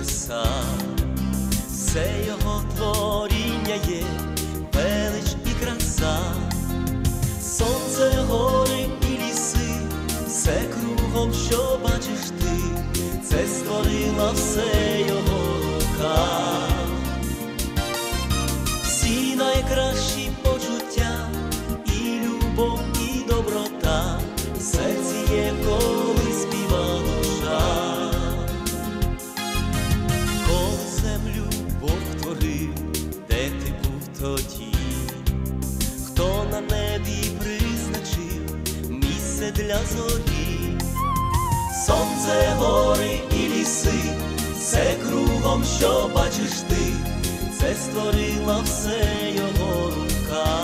небеса, все його творіння є, велич і краса, сонце, гори і ліси, все кругом, що бачиш ти, це створила все його рука. Всі найкращі почуття, і любов, і доброта, в серці є, коли співа душа. Коли землю Бог творив, де ти був тоді? Хто на небі призначив місце для зорі? Сонце, гори і ліси, все кругом, що бачиш ти, це створила все його рука.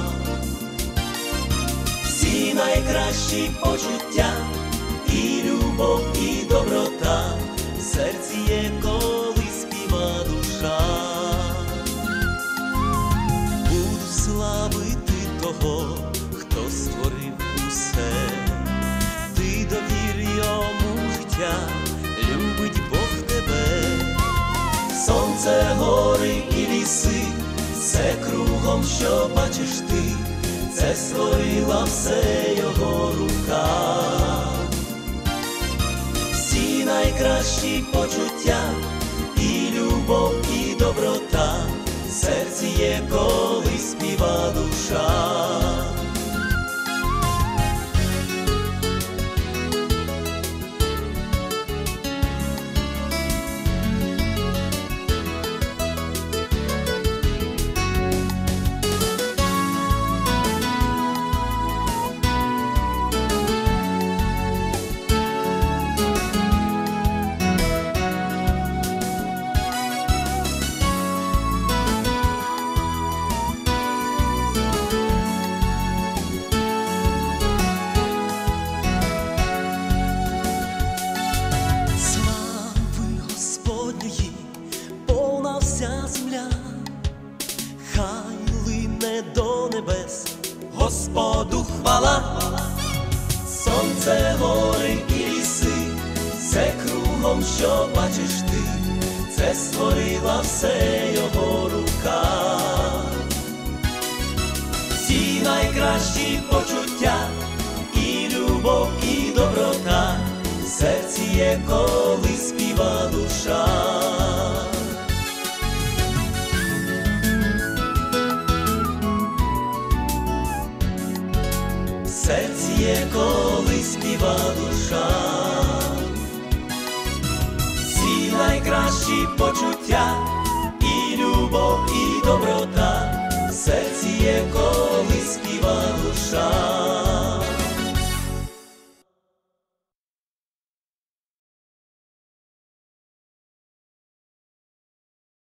Всі найкращі почуття, і любов, і доброта, в серці є, коли співа душа. Буду славити того, хто створив усе, ти довір йому життя, любить Бог тебе. Сонце, гори і ліси, все кругом, що бачиш ти, це створила все його рука. Всі найкращі почуття, і любов, і доброта, в серці є, коли співа душа. Повна вся земля, хай лине до небес Господу хвала. Сонце, гори і ліси, все кругом, що бачиш ти, це створила все його рука. Всі найкращі почуття, і любов, і доброта, в серці є, коли співа душа. В серці є, коли співа душа. Всі найкращі почуття,